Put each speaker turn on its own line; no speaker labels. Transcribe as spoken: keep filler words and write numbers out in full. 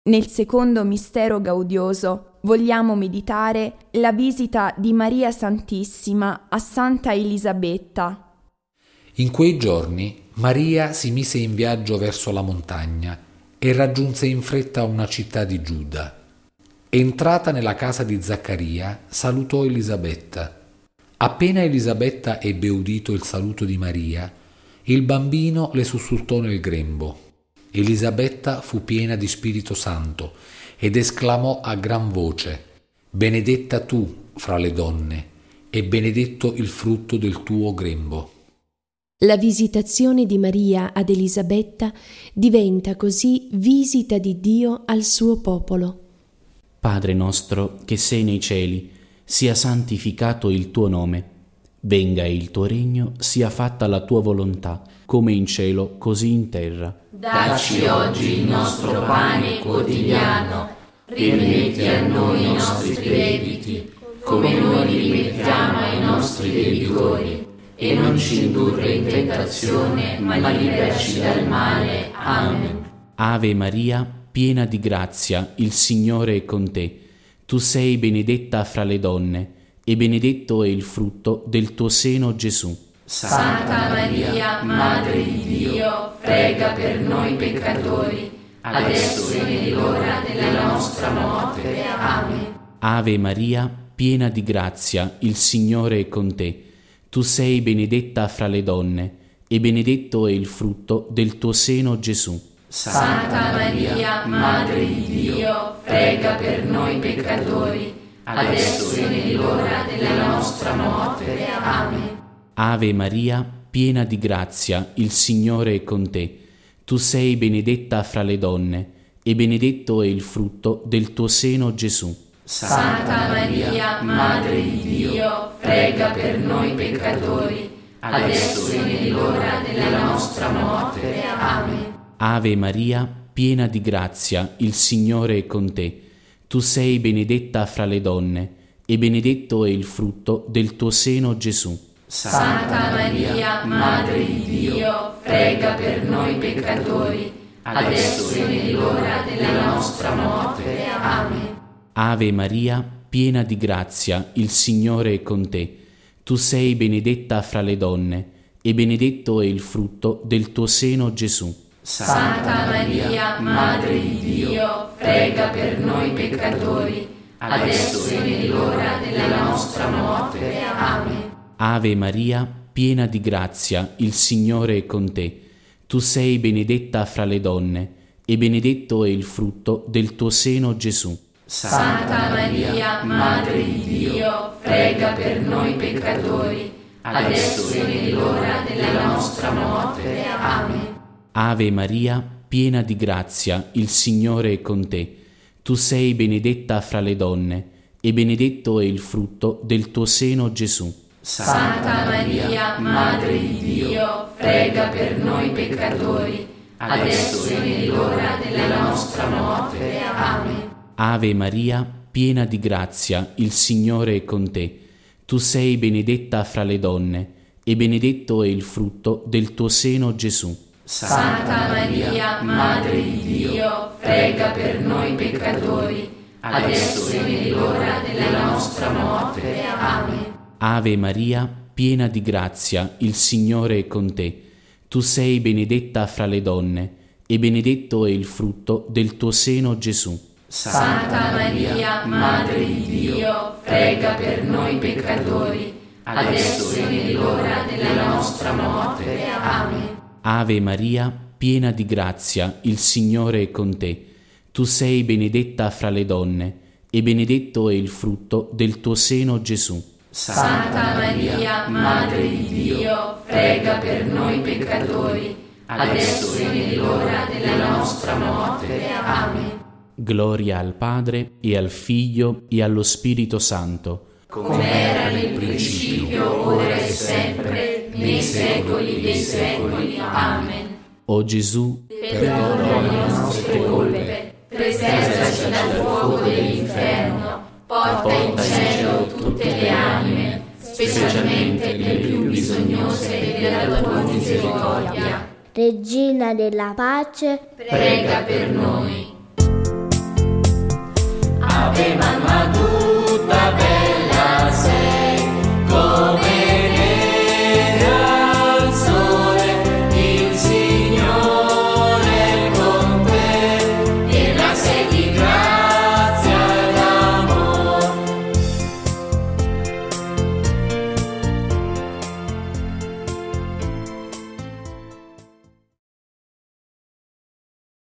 Nel secondo mistero gaudioso vogliamo meditare la visita di Maria Santissima a Santa Elisabetta.
In quei giorni Maria si mise in viaggio verso la montagna e raggiunse in fretta una città di Giuda. Entrata nella casa di Zaccaria, salutò Elisabetta. Appena Elisabetta ebbe udito il saluto di Maria, il bambino le sussultò nel grembo. Elisabetta fu piena di Spirito Santo ed esclamò a gran voce: «Benedetta tu fra le donne, e benedetto il frutto del tuo grembo».
La visitazione di Maria ad Elisabetta diventa così visita di Dio al suo popolo.
Padre nostro che sei nei cieli, sia santificato il tuo nome. Venga il tuo regno, sia fatta la tua volontà, come in cielo, così in terra.
Dacci oggi il nostro pane quotidiano, rimetti a noi i nostri debiti, come noi li rimettiamo ai nostri debitori, e non ci indurre in tentazione, ma liberaci dal male. Amen.
Ave Maria, piena di grazia, il Signore è con te. Tu sei benedetta fra le donne, e benedetto è il frutto del tuo seno, Gesù.
Santa Maria, Madre di Dio, prega per noi peccatori, adesso e nell'ora della nostra morte. Amen.
Ave Maria, piena di grazia, il Signore è con te. Tu sei benedetta fra le donne, e benedetto è il frutto del tuo seno, Gesù.
Santa Maria, Madre di Dio, prega per noi peccatori, adesso e nell'ora della nostra morte. Amen.
Ave Maria, piena di grazia, il Signore è con te. Tu sei benedetta fra le donne, e benedetto è il frutto del tuo seno, Gesù.
Santa Maria, Madre di Dio, prega per noi peccatori, adesso e nell'ora della nostra morte. Amen.
Ave Maria, piena di grazia, il Signore è con te. Tu sei benedetta fra le donne, e benedetto è il frutto del tuo seno, Gesù.
Santa Maria, Madre di Dio, prega per noi peccatori, adesso e nell'ora della nostra morte. Amen.
Ave Maria, piena di grazia, il Signore è con te. Tu sei benedetta fra le donne, e benedetto è il frutto del tuo seno, Gesù.
Santa Maria, Madre di Dio, prega per noi peccatori, adesso e nell'ora della nostra morte. Amen.
Ave Maria, piena di grazia, il Signore è con te. Tu sei benedetta fra le donne, e benedetto è il frutto del tuo seno, Gesù.
Santa Maria, Madre di Dio, prega per noi peccatori, adesso e nell'ora della nostra morte. Amen.
Ave Maria, piena di grazia, il Signore è con te. Tu sei benedetta fra le donne, e benedetto è il frutto del tuo seno, Gesù.
Santa Maria, Madre di Dio, prega per noi peccatori, adesso e nell'ora della nostra morte. Amen.
Ave Maria, piena di grazia, il Signore è con te. Tu sei benedetta fra le donne, e benedetto è il frutto del tuo seno, Gesù.
Santa Maria, Madre di Dio, prega per noi peccatori, adesso e nell'ora della nostra morte. Amen.
Ave Maria, piena di grazia, il Signore è con te. Tu sei benedetta fra le donne, e benedetto è il frutto del tuo seno, Gesù.
Santa Maria, Madre di Dio, prega per noi peccatori, adesso e nell'ora della nostra morte. Amen.
Ave Maria, piena di grazia, il Signore è con te. Tu sei benedetta fra le donne, e benedetto è il frutto del tuo seno, Gesù.
Santa Maria, Madre di Dio, prega per noi peccatori, adesso e nell'ora della nostra morte. Amen.
Gloria al Padre, e al Figlio, e allo Spirito Santo,
come era nel principio, ora e sempre, nei secoli dei secoli. Amen.
O Gesù,
perdona le nostre colpe, preservaci dal fuoco dell'inferno, porta in cielo tutte le anime, specialmente le più bisognose della tua misericordia.
Regina della pace,
prega per noi.